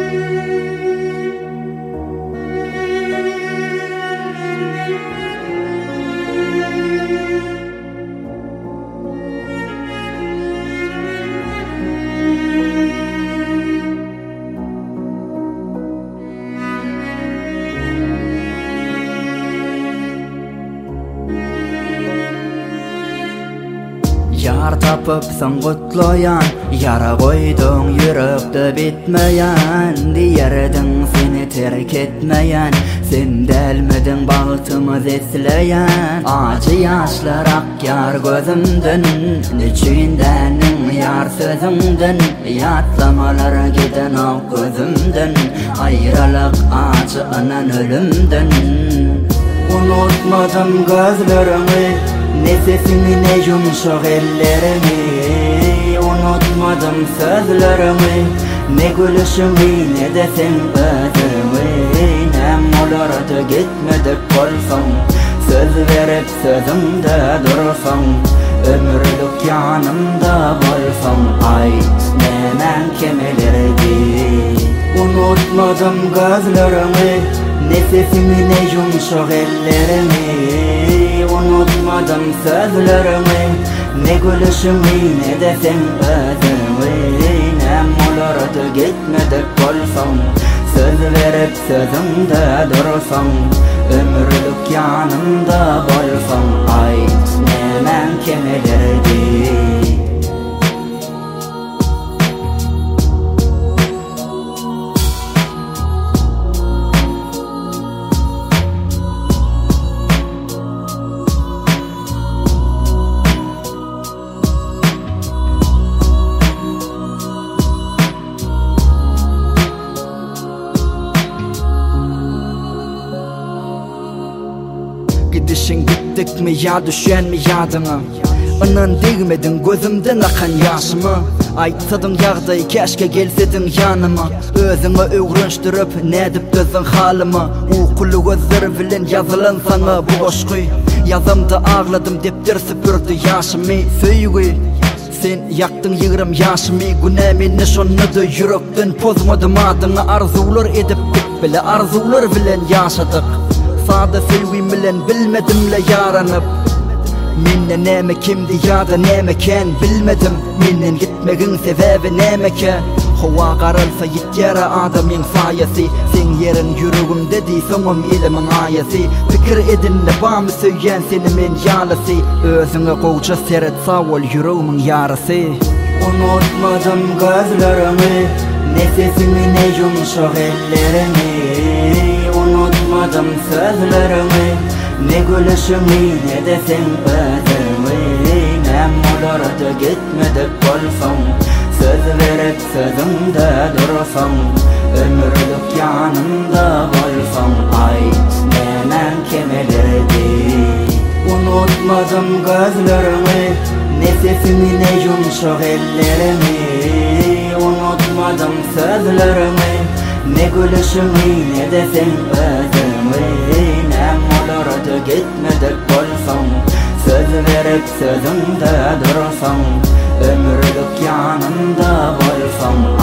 Yar tapıpsan kutlayan, yara koydun yürekte bitmeyen, diyerdin seni terk etmeyen, sen delmedin baltımız esleyen. Acı yaşlar akyar gözümden, içindenin yar sözümden, yatlamalara giden o gözümden, ayrılık acı'nın ölümden. Unutmadım gözlerimi, nefesini ne yumuşak ellerimi, unutmadım sözlerimi, ne gülüşümü ne de sen özümü. Nem olardı gitmedik olsam, söz verip sözümde dursam, ömürlük yanımda bolsam, ayt nemen kemelerdi. Unutmadım gözlerimi, nefesimi ne yumuşak ellerimi, unutmadım sözlerimi, ne gülüşümü ne de sen özümü. Nem olardı gitmedik olsam, söz verip sözümde dursam, ömürlük yanımda bolsam, ayt nemen kemelerdi. Gidişin gittik mi ya düşen mi yadına, inan değmedin gözümden akan yaşımı. Aytsadın yağday keşke gelsedin yanıma, özüňe öwrenşdirip nedip dözün halımı. Ukulu gözler bilen yazılan sana bu aşky, yazamda ağladım depter süpürdü yaşımı. Söýgü sen yaktın yığırım yaşımı, günemini şonnadı yürekten pozmadım adına. Arzular edip bile arzular bilen yaşadık, sada sevgim bilen bilmedimle yaranıp. Minne neme kimdi ya da neme ken bilmedim, minnen gitmegin sebebi nemeke. Hova qaralsa yityara adamın sayesi, sen yerin yüreğimde di soňum ilimin ayesi. Pikir edinle bamy söýýän seni men ýalasy, özüňe gowça seret sawol yüreğimin yarasy. Unutmadım gözlerimi, nefesini ne yumuşak ellerimi, unutmadım sözlerimi, ne gülüşümü ne de sen özümü. Nem olardı gitmedik bolsam, söz verip sözümde dursam, ömürlük yanımda bolsam, ayt nemen kemelerdi. Unutmadım gözlerimi, nefesini ne yumuşak ellerimi, unutmadım sözlerimi, ne gülüşümü ne de sen özümü. Nem olardı gitmedik bolsam, söz verip sözümde dursam, ömürlük yanımda bolsam,